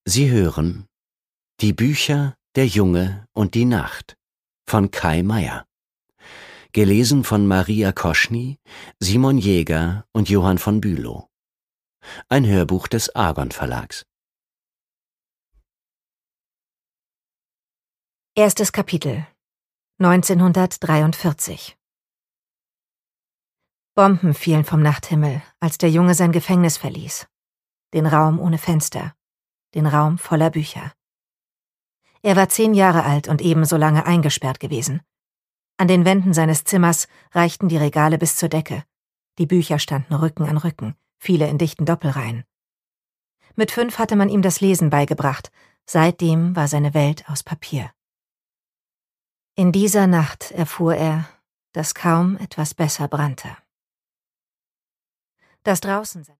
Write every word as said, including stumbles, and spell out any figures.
Sie hören Die Bücher Der Junge und die Nacht von Kai Meier. Gelesen von Maria Koschny, Simon Jäger und Johann von Bülow. Ein Hörbuch des Argon Verlags. Erstes Kapitel neunzehnhundertdreiundvierzig. Bomben fielen vom Nachthimmel, als der Junge sein Gefängnis verließ. Den Raum ohne Fenster, den Raum voller Bücher. Er war zehn Jahre alt und ebenso lange eingesperrt gewesen. An den Wänden seines Zimmers reichten die Regale bis zur Decke. Die Bücher standen Rücken an Rücken, viele in dichten Doppelreihen. Mit fünf hatte man ihm das Lesen beigebracht, seitdem war seine Welt aus Papier. In dieser Nacht erfuhr er, dass kaum etwas besser brannte. Das draußen